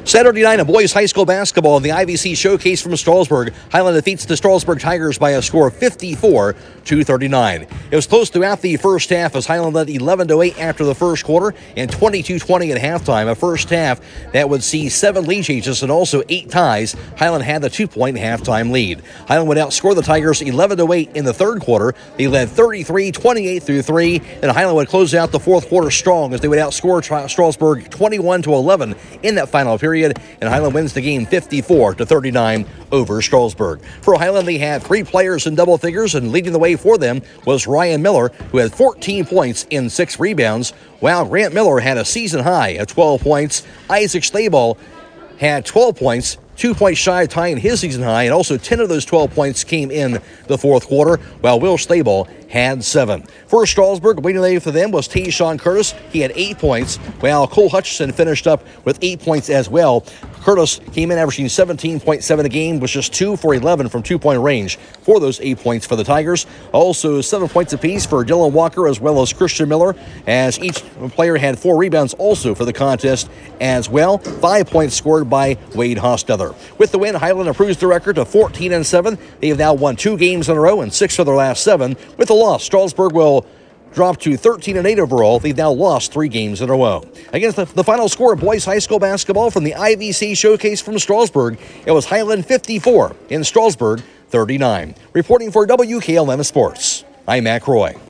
Saturday night of boys high school basketball in the IVC Showcase from Strasburg. Highland defeats the Strasburg Tigers by a score of 54-39. It was close throughout the first half as Highland led 11-8 after the first quarter and 22-20 at halftime. A first half that would see 7 lead changes and also 8 ties. Highland had the 2-point halftime lead. Highland would outscore the Tigers 11-8 in the third quarter. They led 33-28 through 3. Then Highland would close out the fourth quarter strong as they would outscore Strasburg 21-11 in that final period. And Highland wins the game 54-39 over Strasburg. For Highland, they had 3 players in double figures, and leading the way for them was Ryan Miller, who had 14 points and 6 rebounds, while Grant Miller had a season high of 12 points. Isaac Staball had 12 points, 2 points shy of tying his season high, and also 10 of those 12 points came in the fourth quarter, while Will Staball had 7. For Strasburg, waiting late for them was Tayshawn Curtis. He had 8 points, while Cole Hutchison finished up with 8 points as well. Curtis came in averaging 17.7 a game, was just 2 for 11 from 2-point range for those 8 points for the Tigers. Also 7 points apiece for Dylan Walker as well as Christian Miller, as each player had 4 rebounds also for the contest as well. 5 points scored by Wade Hostetler. With the win, Highland improves the record to 14-7. They have now won 2 games in a row and 6 of their last 7. With the loss, Strasburg will drop to 13-8 overall. They've now lost 3 games in a row. Against the final score of boys high school basketball from the IVC Showcase from Strasburg, it was Highland 54 and Strasburg 39. Reporting for WKLM Sports, I'm Mac Roy.